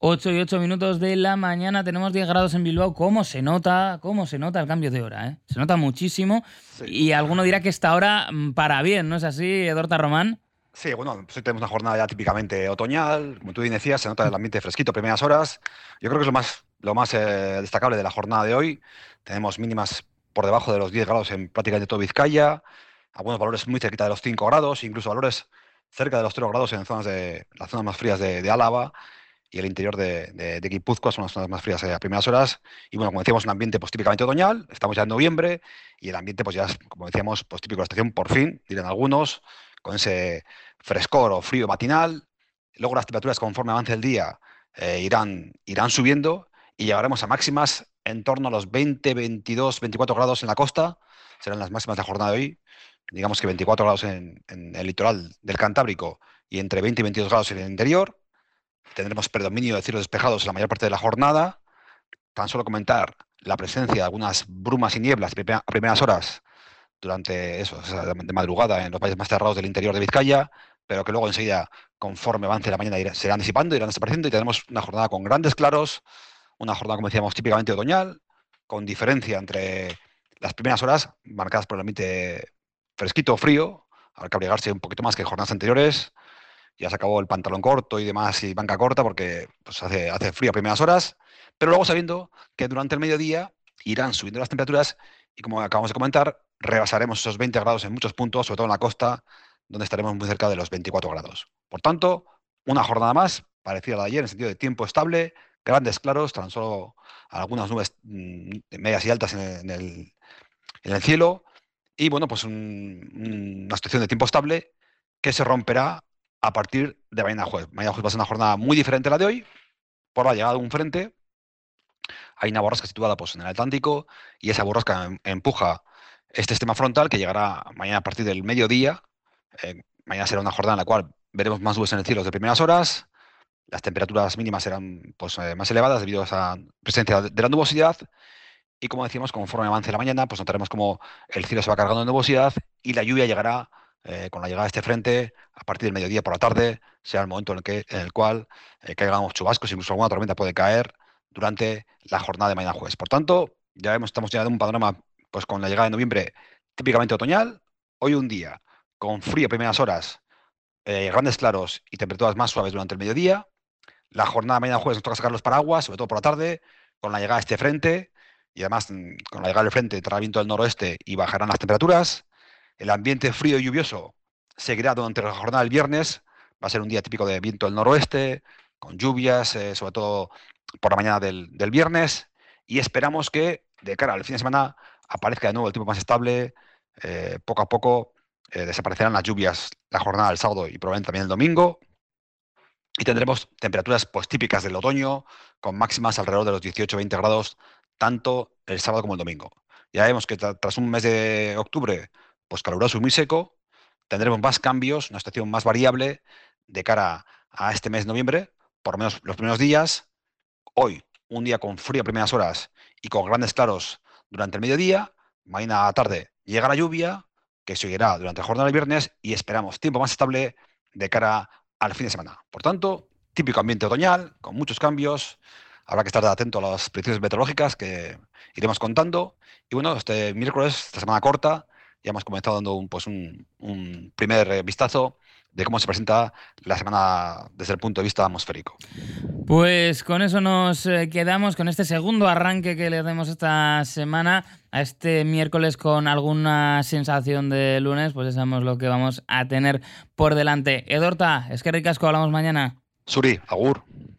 8:08 de la mañana, tenemos 10 grados en Bilbao. ¿Cómo se nota el cambio de hora, eh? Se nota muchísimo. Sí. Y alguno dirá que esta hora para bien, ¿no es así, Edorta Román? Sí, bueno, pues hoy tenemos una jornada ya típicamente otoñal, como tú bien decías, se nota el ambiente fresquito, primeras horas. Yo creo que es lo más destacable de la jornada de hoy. Tenemos mínimas por debajo de los 10 grados en prácticamente todo Vizcaya, algunos valores muy cerquita de los 5 grados, incluso valores cerca de los 0 grados en las zonas más frías de Álava y el interior de Guipúzcoa, son las zonas más frías a primeras horas. Y bueno, como decíamos, un ambiente pues típicamente otoñal, estamos ya en noviembre y el ambiente pues ya es, como decíamos, pues típico de la estación, por fin, dirán algunos, con ese frescor o frío matinal. Luego las temperaturas conforme avance el día irán subiendo y llegaremos a máximas en torno a los 20, 22, 24 grados en la costa. Serán las máximas de la jornada de hoy. Digamos que 24 grados en el litoral del Cantábrico y entre 20 y 22 grados en el interior. Tendremos predominio de cielos despejados en la mayor parte de la jornada. Tan solo comentar la presencia de algunas brumas y nieblas a primeras horas durante eso, o sea, de madrugada en los valles más cerrados del interior de Vizcaya, pero que luego enseguida, conforme avance la mañana, se irán disipando, irán desapareciendo y tendremos una jornada con grandes claros, una jornada, como decíamos, típicamente otoñal, con diferencia entre las primeras horas, marcadas por el ambiente fresquito o frío, habrá que abrigarse un poquito más que jornadas anteriores. Ya se acabó el pantalón corto y demás y manga corta porque pues, hace frío a primeras horas, pero luego sabiendo que durante el mediodía irán subiendo las temperaturas y, como acabamos de comentar, rebasaremos esos 20 grados en muchos puntos, sobre todo en la costa, donde estaremos muy cerca de los 24 grados. Por tanto, una jornada más parecida a la de ayer en el sentido de tiempo estable, grandes claros, tan solo algunas nubes medias y altas en el cielo y bueno, pues una situación de tiempo estable que se romperá a partir de mañana jueves. Mañana jueves va a ser una jornada muy diferente a la de hoy por la llegada de un frente. Hay una borrasca situada pues, en el Atlántico y esa borrasca empuja este sistema frontal que llegará mañana a partir del mediodía. Mañana será una jornada en la cual veremos más nubes en el cielo de primeras horas. Las temperaturas mínimas serán pues, más elevadas debido a esa presencia de la nubosidad. Y como decíamos, conforme avance la mañana, pues notaremos cómo el cielo se va cargando de nubosidad y la lluvia llegará con la llegada de este frente a partir del mediodía por la tarde, será el momento en el cual caigan los chubascos, incluso alguna tormenta puede caer durante la jornada de mañana jueves. Por tanto, ya vemos, estamos ya en un panorama pues con la llegada de noviembre típicamente otoñal. Hoy un día con frío a primeras horas, grandes claros y temperaturas más suaves durante el mediodía. La jornada de mañana jueves nos toca sacar los paraguas, sobre todo por la tarde, con la llegada de este frente, y además con la llegada del frente entrará viento del noroeste y bajarán las temperaturas. El ambiente frío y lluvioso seguirá durante la jornada del viernes, va a ser un día típico de viento del noroeste, con lluvias, sobre todo por la mañana del viernes, y esperamos que de cara al fin de semana aparezca de nuevo el tiempo más estable, poco a poco desaparecerán las lluvias la jornada del sábado y probablemente también el domingo, y tendremos temperaturas pues, típicas del otoño, con máximas alrededor de los 18-20 grados, tanto el sábado como el domingo. Ya vemos que tras un mes de octubre pues caluroso y muy seco, tendremos más cambios, una estación más variable de cara a este mes de noviembre, por lo menos los primeros días. Hoy, un día con frío a primeras horas y con grandes claros durante el mediodía. Mañana a la tarde llega la lluvia, que seguirá durante la jornada del viernes y esperamos tiempo más estable de cara al fin de semana. Por tanto, típico ambiente otoñal, con muchos cambios. Habrá que estar atento a las predicciones meteorológicas que iremos contando. Y bueno, este miércoles, esta semana corta, ya hemos comenzado dando un primer vistazo de cómo se presenta la semana desde el punto de vista atmosférico. Pues con eso nos quedamos, con este segundo arranque que le hacemos esta semana, a este miércoles con alguna sensación de lunes, pues ya sabemos lo que vamos a tener por delante. Edorta, es que ricasco, hablamos mañana. Suri, agur.